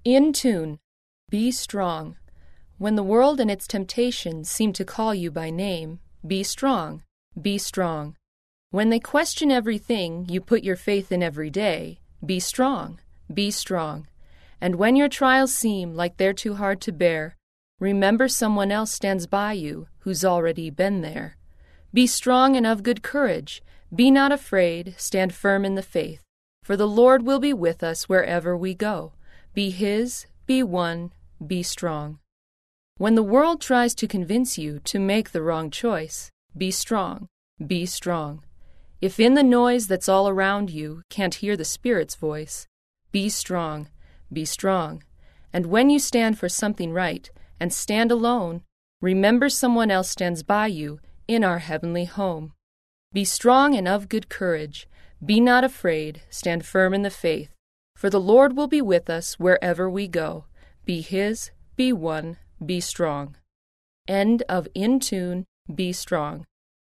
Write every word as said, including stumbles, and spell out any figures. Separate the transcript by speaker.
Speaker 1: In tune. Be strong. When the world and its temptations seem to call you by name, be strong. Be strong. When they question everything you put your faith in every day, be strong. Be strong. And when your trials seem like they're too hard to bear, remember someone else stands by you who's already been there. Be strong and of good courage. Be not afraid. Stand firm in the faith. For the Lord will be with us wherever we go. Be His, be one, be strong. When the world tries to convince you to make the wrong choice, be strong. Be strong. If in the noise that's all around you can't hear the Spirit's voice, be strong. Be strong. And when you stand for something right and stand alone, remember someone else stands by you in our heavenly home. Be strong and of good courage. Be not afraid. Stand firm in the faith. For the Lord will be with us wherever we go. Be His, be one, be strong. End of In Tune, Be Strong.